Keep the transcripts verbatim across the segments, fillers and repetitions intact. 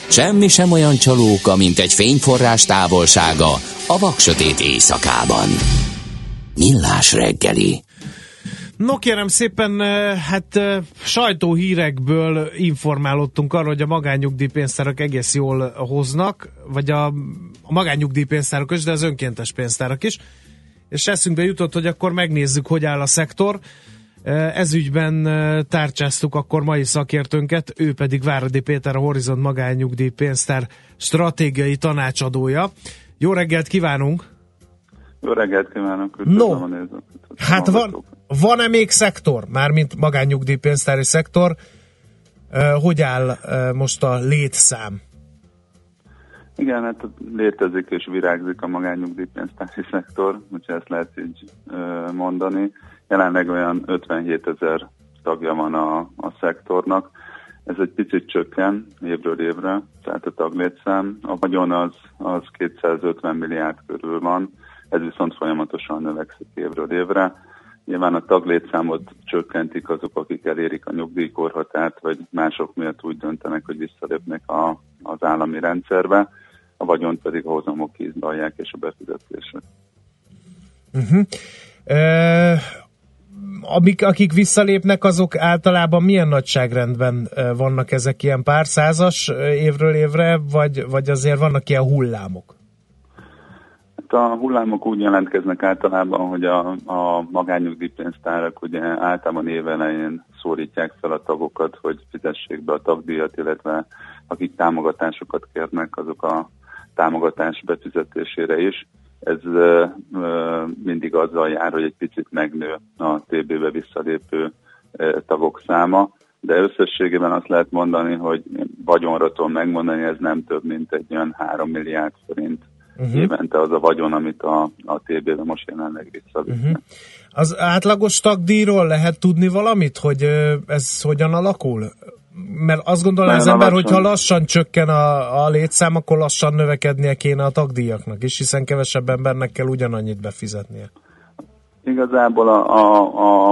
Semmi sem olyan csalóka, mint egy fényforrás távolsága a vaksötét éjszakában. Millás reggeli. No kérem szépen, hát sajtóhírekből informálódtunk arról, hogy a magánnyugdíjpénztárak egész jól hoznak, vagy a, a magánnyugdíjpénztárak is, de az önkéntes pénztárak is. És eszünkbe jutott, hogy akkor megnézzük, hogy áll a szektor. Ezügyben tárcsáztuk akkor mai szakértőnket, ő pedig Váradi Péter, a Horizont magánnyugdíjpénztár stratégiai tanácsadója. Jó reggelt kívánunk! Jó reggelt kívánok! No, hát van, van-e még szektor, mármint magánnyugdíjpénztári szektor? Hogy áll most a létszám? Igen, hát létezik és virágzik a magánnyugdíjpénztári szektor, hogyha ezt lehet így mondani. Jelenleg olyan ötvenhétezer tagja van a, a szektornak. Ez egy picit csökken évről évre, tehát a taglétszám. A vagyon az, az kétszázötven milliárd körül van, ez viszont folyamatosan növekszik évről évre. Nyilván a taglétszámot csökkentik azok, akik elérik a nyugdíjkorhatárt, vagy mások miatt úgy döntenek, hogy visszalépnek a, az állami rendszerbe. A vagyont pedig a hozamok kizbalják és a befizetések. Uh-huh. Uh... Amik, akik visszalépnek, azok általában milyen nagyságrendben vannak ezek, ilyen pár százas évről évre, vagy, vagy azért vannak ilyen hullámok? Hát a hullámok úgy jelentkeznek általában, hogy a, a magánnyugdíjpénztárak ugye általában évelején szólítják fel a tagokat, hogy fizessék be a tagdíjat, illetve akik támogatásokat kérnek, azok a támogatás befizetésére is. Ez uh, uh, mindig azzal jár, hogy egy picit megnő a té bé-be visszalépő uh, tagok száma, de összességében azt lehet mondani, hogy vagyonra tudom megmondani, ez nem több, mint egy olyan három milliárd forint uh-huh. évente az a vagyon, amit a, a té bé-be most jelenleg visszavisznek. Uh-huh. Az átlagos tagdíjról lehet tudni valamit, hogy uh, ez hogyan alakul? Mert azt gondolná az ember, hogy ha lassan csökken a, a létszám, akkor lassan növekednie kéne a tagdíjaknak is, hiszen kevesebb embernek kell ugyanannyit befizetnie. Igazából a, a, a,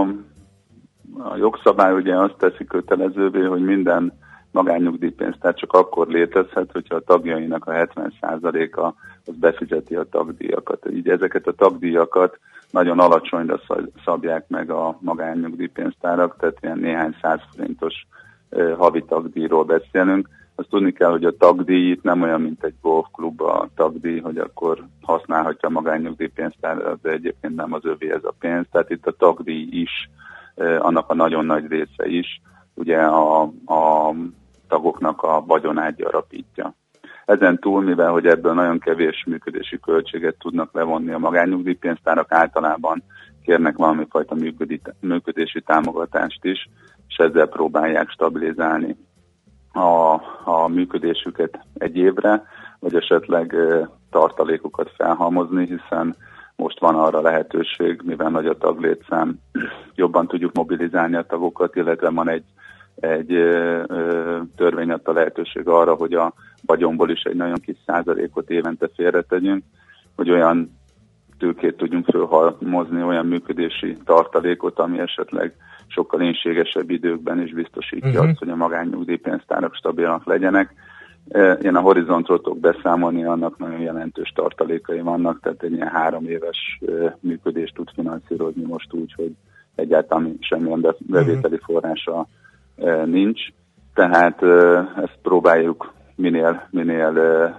a jogszabály ugye azt teszi kötelezővé, hogy minden magánnyugdíjpénztár csak akkor létezhet, hogyha a tagjainak a hetven százaléka az befizeti a tagdíjakat. Így ezeket a tagdíjakat nagyon alacsonyra szabják meg a magánnyugdíjpénztárak, tehát ilyen néhány száz forintos havi tagdíjról beszélünk. Azt tudni kell, hogy a tagdíj itt nem olyan, mint egy golfklub a tagdíj, hogy akkor használhatja a magánnyugdíjpénztár, de egyébként nem az övé ez a pénz. Tehát itt a tagdíj is, annak a nagyon nagy része is, ugye a, a tagoknak a vagyonát gyarapítja. Ezen túl, mivel hogy ebből nagyon kevés működési költséget tudnak levonni a magánnyugdíjpénztárak, általában kérnek valami fajta működési támogatást is, és ezzel próbálják stabilizálni a, a működésüket egy évre, vagy esetleg tartalékokat felhalmozni, hiszen most van arra lehetőség, mivel nagy a taglétszám, jobban tudjuk mobilizálni a tagokat, illetve van egy, egy ö, törvény adta lehetőség arra, hogy a vagyonból is egy nagyon kis százalékot évente félretegyünk, hogy olyan tőkét tudjunk fölhalmozni, olyan működési tartalékot, ami esetleg sokkal énségesebb időkben is biztosítja uh-huh. azt, hogy a magánnyugdíjpénztárak stabilak legyenek. Én a Horizontról tudok beszámolni, annak nagyon jelentős tartalékai vannak, tehát egy ilyen három éves működést tud finanszírozni most úgy, hogy egyáltalán semmilyen bevételi forrása nincs. Tehát ezt próbáljuk minél, minél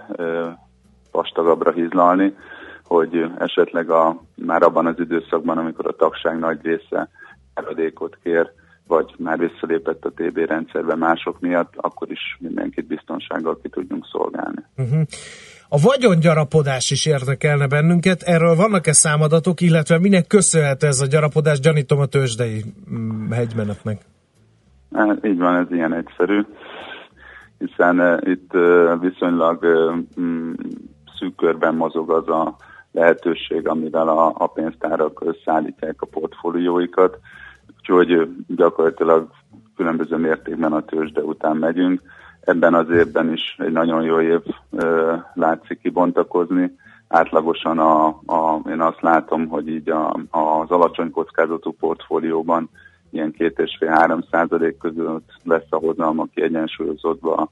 vastagabbra hizlalni, hogy esetleg a, már abban az időszakban, amikor a tagság nagy része eredékot kér, vagy már visszalépett a té bé rendszerbe mások miatt, akkor is mindenkit biztonsággal ki tudjunk szolgálni. Uh-huh. A vagyongyarapodás is érdekelne bennünket, erről vannak-e számadatok, illetve minek köszönhető ez a gyarapodás, gyanítom a tőzsdei mm, hegymenetnek? Hát, így van, ez ilyen egyszerű, hiszen uh, itt uh, viszonylag uh, szűk körben mozog az a lehetőség, amivel a, a pénztárak összeállítják a portfólióikat, úgyhogy gyakorlatilag különböző mértékben a tőzsde után megyünk. Ebben az évben is egy nagyon jó év ö, látszik kibontakozni. Átlagosan a, a, én azt látom, hogy így a, az alacsony kockázatú portfólióban ilyen két és fél három százalék között lesz a hozalma kiegyensúlyozódva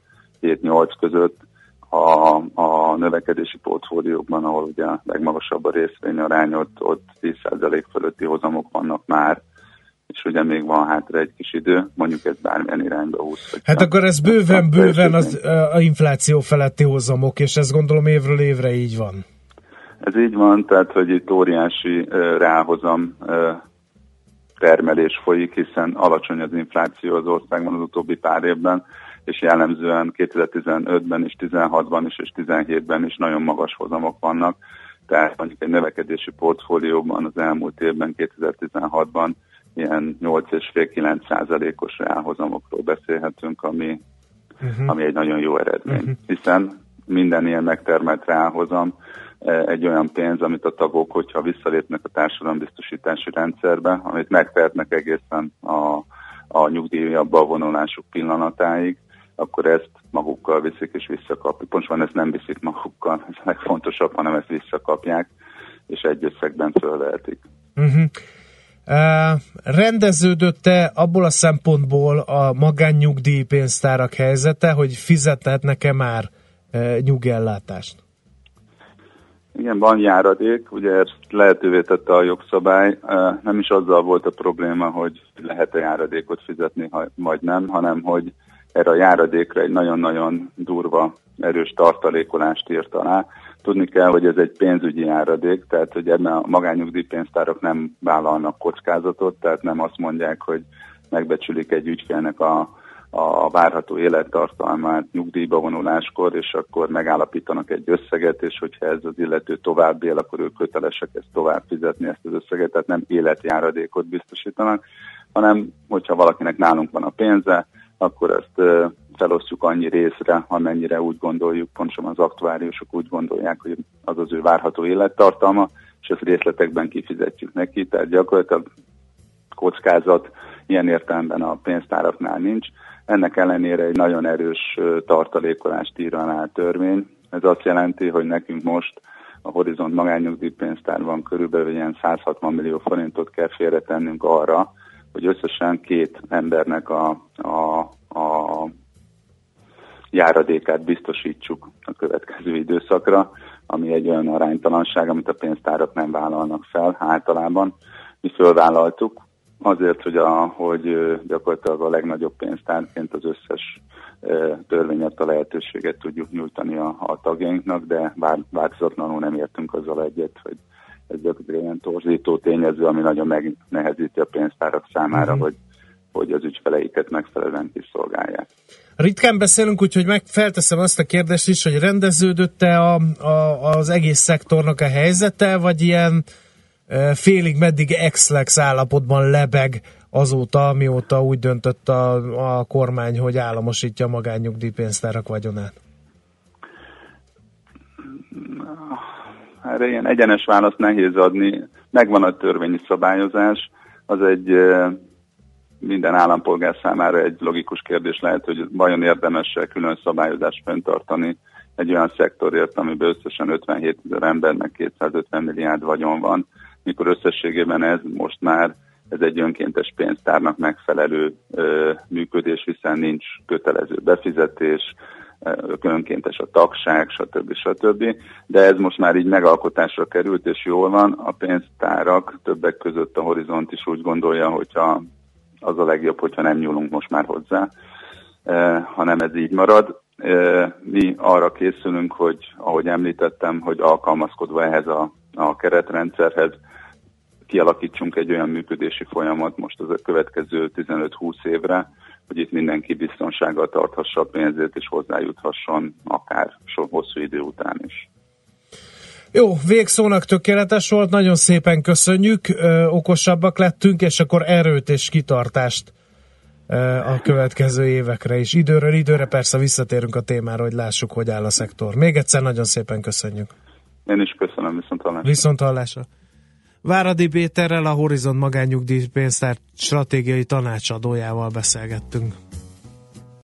hét-nyolc között a, a növekedési portfóliókban, ahol ugye legmagasabb a részvényarány, ott, ott tíz százalék fölötti hozamok vannak már, és ugye még van hátra egy kis idő, mondjuk ez bármilyen irányba húz. Hát akkor ez bőven, bőven az a infláció feletti hozamok, és ez gondolom évről évre így van. Ez így van, tehát hogy itt óriási uh, ráhozam uh, termelés folyik, hiszen alacsony az infláció az országban az utóbbi pár évben, és jellemzően kétezer-tizenötben és tizenhatban is és tizenhétben is nagyon magas hozamok vannak. Tehát mondjuk egy növekedési portfólióban az elmúlt évben, kétezer-tizenhatban ilyen nyolc egész öt-kilenc százalékos reálhozamokról beszélhetünk, ami, uh-huh. ami egy nagyon jó eredmény. Uh-huh. Hiszen minden ilyen megtermelt reálhozam egy olyan pénz, amit a tagok, hogyha visszalépnek a társadalombiztosítási rendszerbe, amit megtehetnek egészen a, a nyugdíjabba vonulásuk pillanatáig, akkor ezt magukkal viszik és visszakapjuk. Pontosabban ezt nem viszik magukkal, ez a legfontosabb, hanem ezt visszakapják, és egy összegben fölvehetik. Uh-huh. Uh, rendeződött-e abból a szempontból a magánnyugdíjpénztárak helyzete, hogy fizethetnek-e már uh, nyugellátást? Igen, van járadék, ugye ezt lehetővé tette a jogszabály, nem is azzal volt a probléma, hogy lehet-e járadékot fizetni, vagy nem, hanem hogy erre a járadékra egy nagyon-nagyon durva, erős tartalékolást írt alá. Tudni kell, hogy ez egy pénzügyi járadék, tehát hogy ebben a magánnyugdíjpénztárak nem vállalnak kockázatot, tehát nem azt mondják, hogy megbecsülik egy ügyfélnek a a várható élettartalmát nyugdíjba vonuláskor, és akkor megállapítanak egy összeget, és hogyha ez az illető tovább él, akkor ők kötelesek ezt tovább fizetni, ezt az összeget, tehát nem életjáradékot biztosítanak, hanem hogyha valakinek nálunk van a pénze, akkor ezt felosztjuk annyi részre, amennyire úgy gondoljuk, pontosan az aktuáriusok úgy gondolják, hogy az az ő várható élettartalma, és ezt részletekben kifizetjük neki, tehát gyakorlatilag kockázat ilyen értelemben a pénztáraknál nincs. Ennek ellenére egy nagyon erős tartalékolást ír alá a törvény. Ez azt jelenti, hogy nekünk most a Horizont magánnyugdíjpénztárban körülbelül ilyen száz hatvan millió forintot kell félretennünk arra, hogy összesen két embernek a, a, a járadékát biztosítsuk a következő időszakra, ami egy olyan aránytalanság, amit a pénztárak nem vállalnak fel általában. Mi fölvállaltuk, azért, hogy, a, hogy gyakorlatilag a legnagyobb pénztárként az összes törvény adta lehetőséget tudjuk nyújtani a, a tagjainknak, de változatlanul nem értünk azzal egyet, hogy ez gyakorlatilag ilyen torzító tényező, ami nagyon megnehezíti a pénztárak számára, uh-huh. hogy, hogy az ügyfeleiket megfelelően kiszolgálják. Ritkán beszélünk, úgyhogy meg felteszem azt a kérdést is, hogy rendeződött-e a, a, az egész szektornak a helyzete, vagy ilyen félig meddig ex-lex állapotban lebeg azóta, mióta úgy döntött a, a kormány, hogy államosítja a magánnyugdíjpénztárak vagyonát? Erre ilyen egyenes választ nehéz adni. Megvan a törvényi szabályozás, az egy minden állampolgár számára egy logikus kérdés lehet, hogy vajon érdemes-e külön szabályozást fenntartani egy olyan szektorért, amiben összesen ötvenhét ezer embernek kétszázötven milliárd vagyon van, mikor összességében ez most már ez egy önkéntes pénztárnak megfelelő ö, működés, hiszen nincs kötelező befizetés, önkéntes a tagság, stb. stb. De ez most már így megalkotásra került, és jól van. A pénztárak, többek között a Horizont is úgy gondolja, hogyha az a legjobb, hogyha nem nyúlunk most már hozzá, eh, hanem ez így marad. Eh, mi arra készülünk, hogy ahogy említettem, hogy alkalmazkodva ehhez a, a keretrendszerhez kialakítsunk egy olyan működési folyamat most az a következő tizenöt-húsz évre, hogy itt mindenki biztonsággal tarthassa a pénzét, és hozzájuthasson akár sok hosszú idő után is. Jó, végszónak tökéletes volt, nagyon szépen köszönjük, ö, okosabbak lettünk, és akkor erőt és kitartást ö, a következő évekre is. Időről időre persze visszatérünk a témára, hogy lássuk, hogy áll a szektor. Még egyszer nagyon szépen köszönjük. Én is köszönöm, viszont hallásra. Viszont hallásra. Váradi Péterrel, a Horizont magánnyugdíjpénztár stratégiai tanácsadójával beszélgettünk.